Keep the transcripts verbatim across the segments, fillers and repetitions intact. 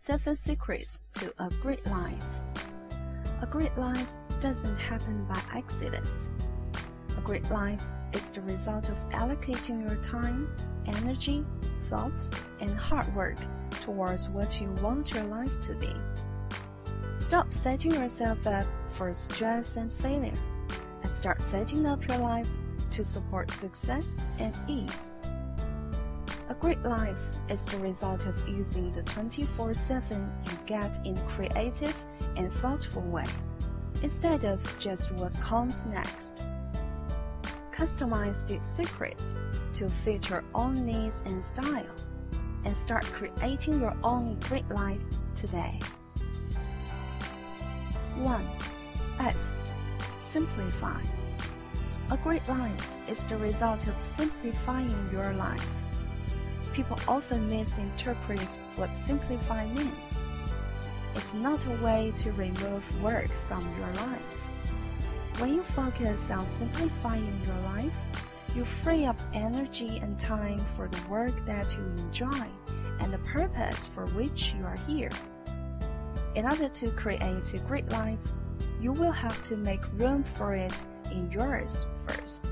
Seven Secrets to a Great Life. A great life doesn't happen by accident. A great life is the result of allocating your time, energy, thoughts, and hard work towards what you want your life to be. Stop setting yourself up for stress and failure, and start setting up your life to support success and ease. A great life is the result of using the twenty-four seven you get in a creative and thoughtful way, instead of just what comes next. Customize these secrets to fit your own needs and style, and start creating your own great life today. one. S. Simplify. A great life is the result of simplifying your life. People often misinterpret what simplify means. It's not a way to remove work from your life. When you focus on simplifying your life, you free up energy and time for the work that you enjoy and the purpose for which you are here. In order to create a great life, you will have to make room for it in yours first.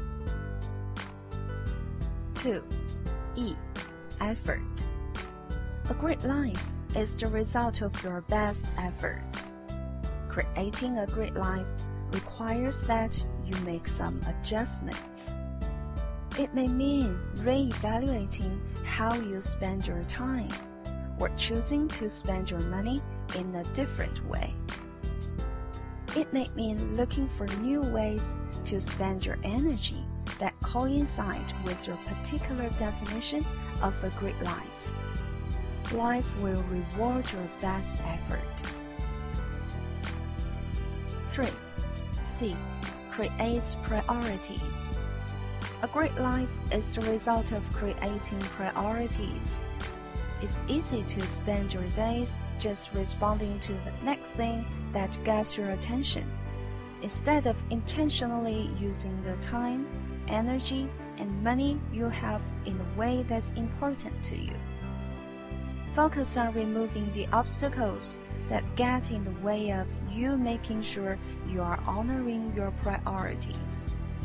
two. E. Effort. A great life is the result of your best effort. Creating a great life requires that you make some adjustments. It may mean re-evaluating how you spend your time, or choosing to spend your money in a different way. It may mean looking for new ways to spend your energy that coincide with your particular definition of a great life. Life will reward your best effort. three. C. Creates priorities. A great life is the result of creating priorities. It's easy to spend your days just responding to the next thing that gets your attention, instead of intentionally using the time, energy, and money you have in a way that's important to you. Focus on removing the obstacles that get in the way of you making sure you are honoring your priorities.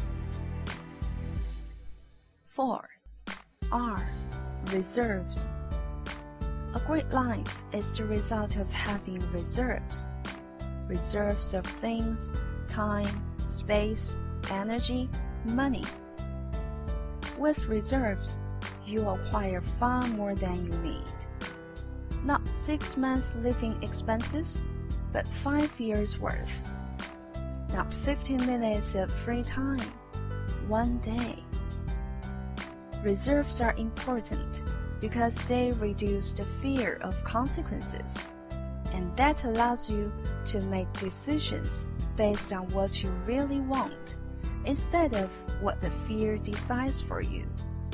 four. R. Reserves. A great life is the result of having reserves. Reserves of things, time, space, energy, money. With reserves, you acquire far more than you need. Not six months living expenses, but five years worth. Not fifteen minutes of free time, one day. Reserves are important because they reduce the fear of consequences, and that allows you to make decisions based on what you really want, instead of what the fear decides for you.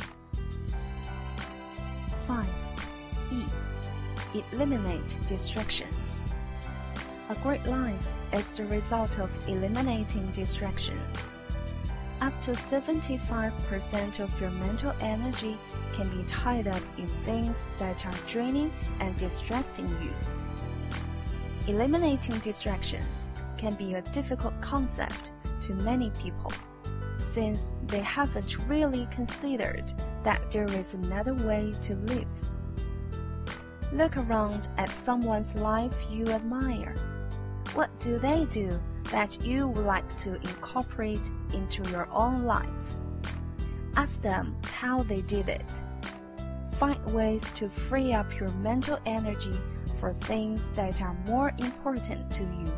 five. E. Eliminate distractions. A great life is the result of eliminating distractions. Up to seventy-five percent of your mental energy can be tied up in things that are draining and distracting you. Eliminating distractions can be a difficult concept to many people, since they haven't really considered that there is another way to live. Look around at someone's life you admire. What do they do that you would like to incorporate into your own life? Ask them how they did it. Find ways to free up your mental energy for things that are more important to you.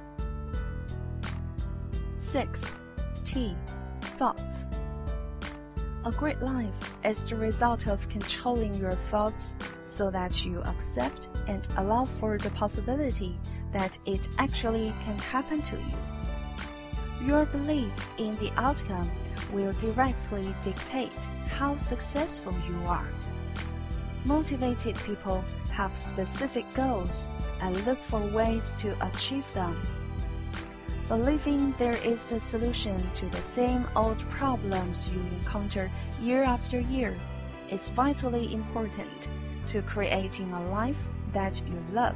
six. T. Thoughts. A great life is the result of controlling your thoughts so that you accept and allow for the possibility that it actually can happen to you. Your belief in the outcome will directly dictate how successful you are. Motivated people have specific goals and look for ways to achieve them. Believing there is a solution to the same old problems you encounter year after year is vitally important to creating a life that you love.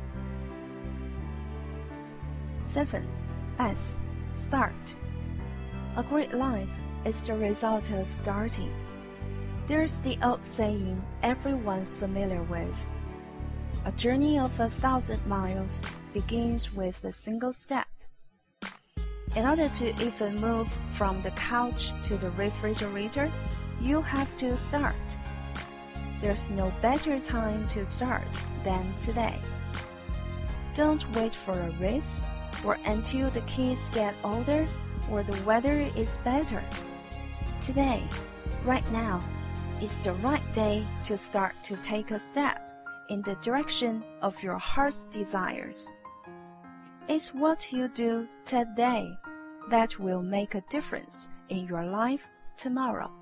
seven. S. Start. A great life is the result of starting. There's the old saying everyone's familiar with. A journey of a thousand miles begins with a single step. In order to even move from the couch to the refrigerator, you have to start. There's no better time to start than today. Don't wait for a race, or until the kids get older, or the weather is better. Today, right now, is the right day to start to take a step in the direction of your heart's desires. It's what you do today that will make a difference in your life tomorrow.